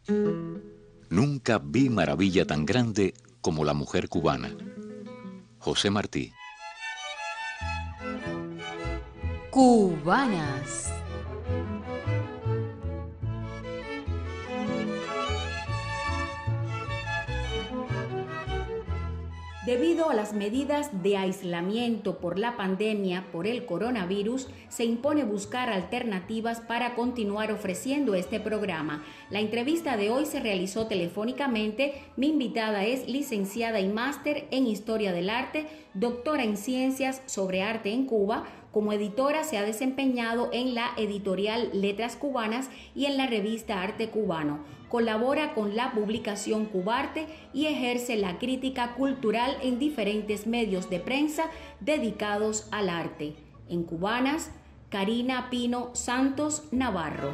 Nunca vi maravilla tan grande como la mujer cubana. José Martí. Cubanas. Debido a las medidas de aislamiento por la pandemia por el coronavirus, se impone buscar alternativas para continuar ofreciendo este programa. La entrevista de hoy se realizó telefónicamente. Mi invitada es licenciada y máster en Historia del Arte, doctora en Ciencias sobre Arte en Cuba. Como editora se ha desempeñado en la editorial Letras Cubanas y en la revista Arte Cubano. Colabora con la publicación Cubarte y ejerce la crítica cultural en diferentes medios de prensa dedicados al arte. En Cubanas, Karina Pino Santos Navarro.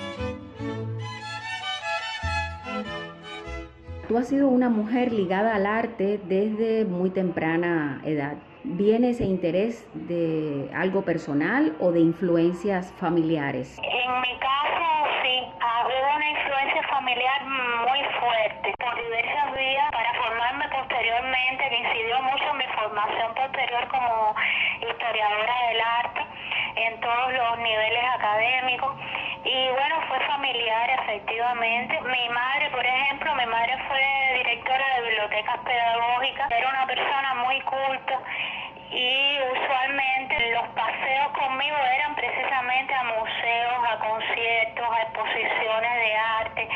Tú has sido una mujer ligada al arte desde muy temprana edad. ¿Viene ese interés de algo personal o de influencias familiares? En mi caso, sí, hubo una influencia familiar muy fuerte por diversas vías para formarme posteriormente, que incidió mucho en mi formación posterior como historiadora del arte en todos los niveles académicos. Y bueno, fue familiar efectivamente. Mi madre, por ejemplo, fue directora de bibliotecas pedagógicas, era una persona muy culta y usualmente los paseos conmigo eran precisamente a museos, a conciertos, a exposiciones de arte.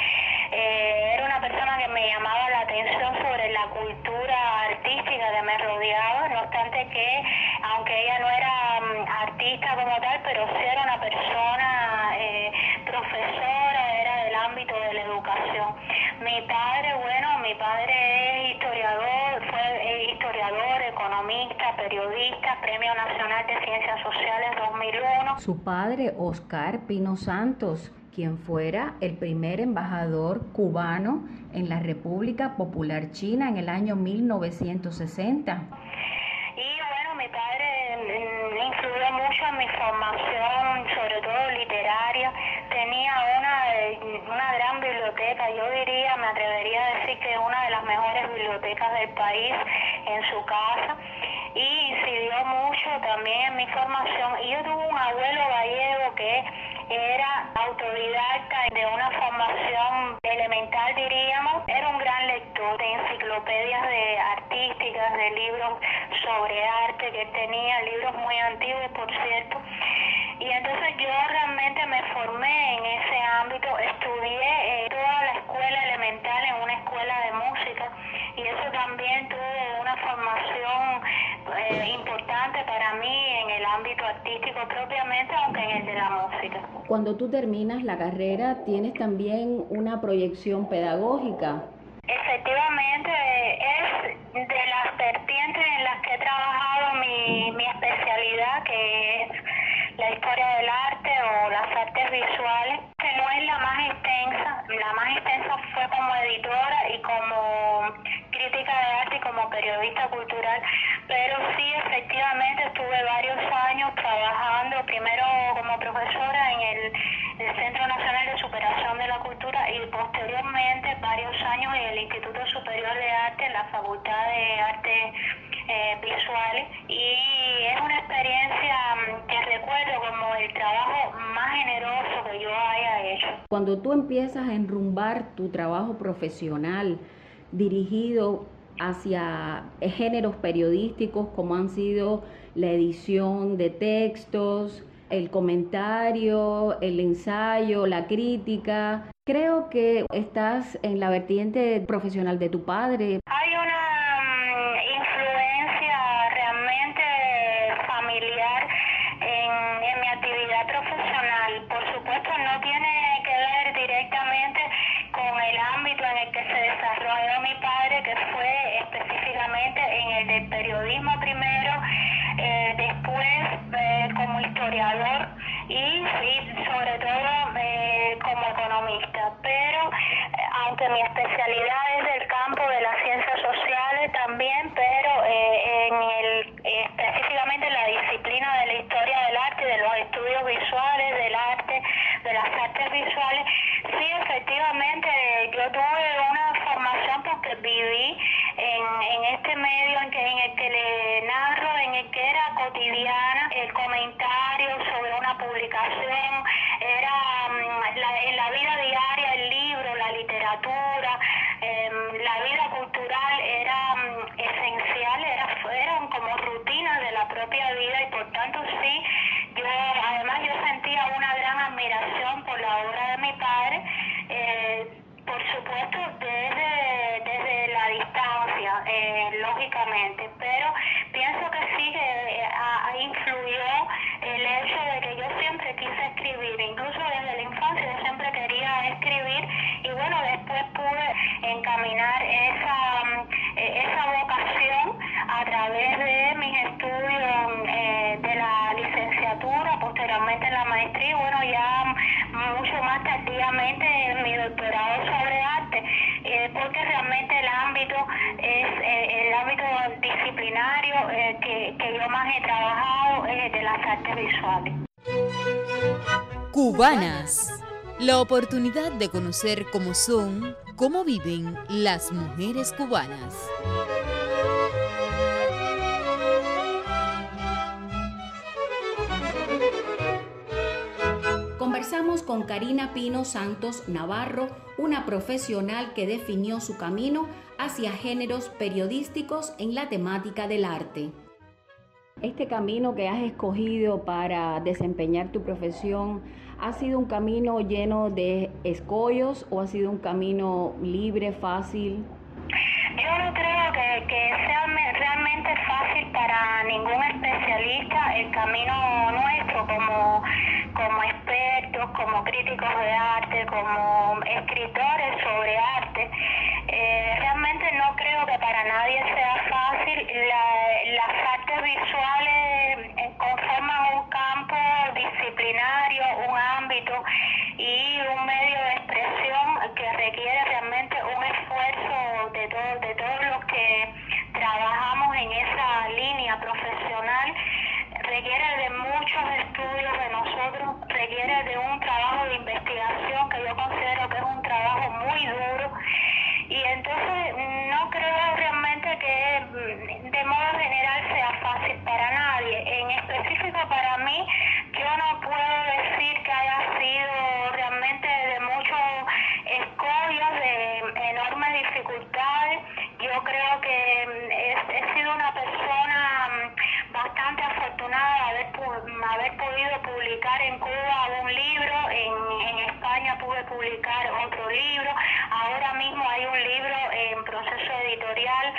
Era una persona que me llamaba la atención sobre la cultura artística que me rodeaba, no obstante que, aunque ella no era artista como tal, pero sí era una persona profesora, era del ámbito de la educación. Mi padre es historiador, fue historiador, economista, periodista, Premio Nacional de Ciencias Sociales 2001. Su padre, Oscar Pino Santos, quien fuera el primer embajador cubano en la República Popular China en el año 1960. Y bueno, mi padre influyó mucho en mi formación, sobre todo literaria. Tenía una gran biblioteca, yo diría, me atrevería a decir que una de las mejores bibliotecas del país en su casa, y incidió mucho también en mi formación. Y yo tuve un abuelo gallego que era autodidacta de una formación elemental, diríamos. Era un gran lector de enciclopedias artísticas, de libros sobre arte que tenía, libros muy antiguos, por cierto. Y entonces yo realmente me formé en ese ámbito, estudié toda la escuela elemental en una escuela de música, y eso también tuvo una formación importante para mí en el ámbito artístico propiamente, aunque en el de la música. Cuando tú terminas la carrera, ¿tienes también una proyección pedagógica? Efectivamente, es de las vertientes en las que he trabajado mi especialidad, que es la historia del arte o las artes visuales, que no es la más extensa. La más extensa fue como editora y como crítica de arte y como periodista cultural, pero sí, efectivamente, estuve varios años trabajando, primero como profesora en el Centro Nacional de Superación de la Cultura y posteriormente varios años en el Instituto Superior de Arte, en la Facultad de Artes Visuales, y es una experiencia que recuerdo como el trabajo más generoso que yo haya hecho. Cuando tú empiezas a enrumbar tu trabajo profesional dirigido hacia géneros periodísticos como han sido la edición de textos, el comentario, el ensayo, la crítica, creo que estás en la vertiente profesional de tu padre. Hay una influencia realmente familiar en mi actividad profesional. Por supuesto, no tiene que ver directamente con el ámbito en el que se desarrolló mi padre, que fue específicamente en el del periodismo primero, después como historiador y sí, sobre todo como economista. Pero aunque mi especialidad es del campo de las ciencias sociales también, pero específicamente en la disciplina de la historia del arte, de los estudios visuales, del arte, de las artes visuales, sí, efectivamente que viví en este medio en el que le narro, en el que era cotidiana, el comentario sobre una publicación, era en la vida diaria, el libro, la literatura, la vida cultural era esencial, eran como rutinas de la propia vida, y por tanto sí, además yo sentía una gran admiración por la obra de mi padre, por supuesto desde la distancia, lógicamente, pero pienso que sí que influyó el hecho de que yo siempre quise escribir, incluso desde la infancia yo siempre quería escribir, y bueno, después pude encaminar esa vocación a través de mis estudios de la licenciatura, posteriormente en la maestría, y bueno, ya mucho más tardíamente en mi doctorado sobre arte, porque realmente el ámbito es el ámbito disciplinario que yo más he trabajado es de las artes visuales. Cubanas, la oportunidad de conocer cómo son, cómo viven las mujeres cubanas. Conversamos con Karina Pino Santos Navarro, una profesional que definió su camino hacia géneros periodísticos en la temática del arte. Este camino que has escogido para desempeñar tu profesión, ¿ha sido un camino lleno de escollos o ha sido un camino libre, fácil? Yo no creo que sea realmente fácil para ningún especialista el camino nuestro como expertos, como críticos de arte, como escritores sobre arte. Realmente no creo que para nadie sea fácil. Las artes visuales conforman un campo disciplinario, un ámbito y un medio de expresión que requiere realmente un esfuerzo de todos los que trabajamos en esa línea profesional. Requiere de muchos estudios de nosotros, requiere de un trabajo de investigación que yo considero que es un trabajo muy duro, y entonces no creo realmente que de modo general sea fácil para nadie. En específico para mí, yo no puedo decir que haya sido realmente de muchos escollos, de enormes dificultades. Yo creo que he sido una persona bastante afortunada de haber podido publicar en Cuba un libro, en España pude publicar otro libro, ahora mismo hay un libro en proceso editorial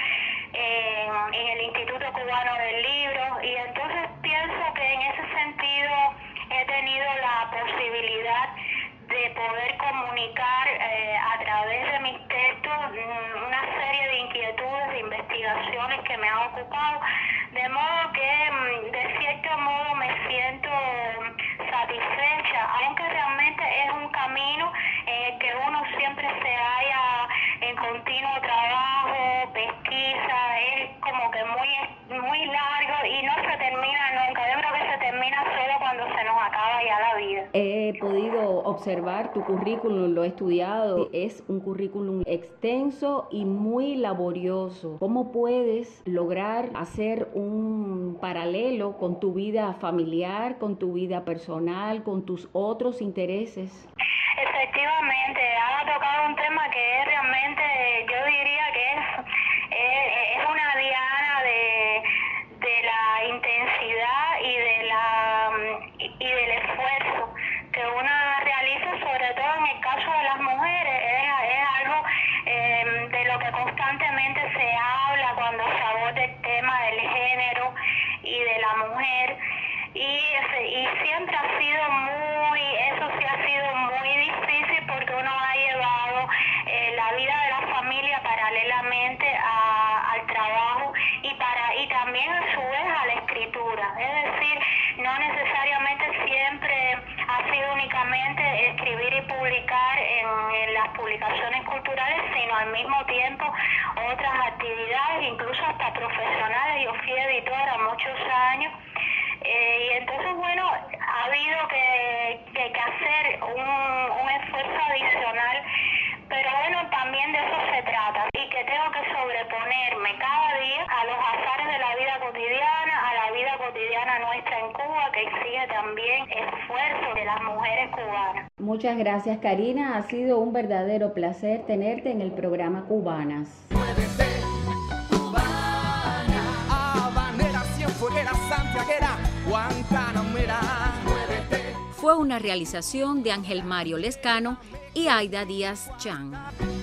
en el Instituto Cubano del Libro, y entonces pienso que en ese sentido he tenido la posibilidad de poder comunicar a través de mis textos una serie de inquietudes, de investigaciones que me han ocupado, de modo que de cierto modo me siento satisfecha, aunque realmente es un camino en el que uno siempre se halla en continuo trabajo, pesquisa, es como que muy largo y no se termina nunca. Yo creo que se termina solo cuando se nos acaba ya la vida. He podido observar tu currículum, lo he estudiado, es un currículum extenso y muy laborioso. ¿Cómo puedes lograr hacer un paralelo con tu vida familiar, con tu vida personal, con tus otros intereses? Efectivamente, ha tocado un tema que realmente, yo diría que es una diana de la intensidad y del esfuerzo que una realiza, sobre todo en el caso de las mujeres. Es algo de lo que constantemente se habla cuando se aborda el tema del género y de la mujer, y siempre ha sido eso sí ha sido muy difícil, porque uno ha llevado la vida de la familia paralelamente al trabajo y también a su vez a la escritura. Es decir, no necesariamente siempre ha sido únicamente escribir y publicar en las publicaciones culturales, sino al mismo tiempo otras actividades, incluso hasta profesionales. Yo fui editora muchos años. Y entonces, bueno, ha habido que hacer un esfuerzo adicional, pero bueno, también de eso se trata, y que tengo que sobreponerme cada día a los azares de la vida cotidiana, a la vida cotidiana nuestra en Cuba, que exige también esfuerzo de las mujeres cubanas. Muchas gracias, Karina. Ha sido un verdadero placer tenerte en el programa Cubanas. Muévete, cubana, habanera, cienfueguera, santiaguera, guantanamera. Muévete. Fue una realización de Ángel Mario Lescano y Aida Díaz Chan.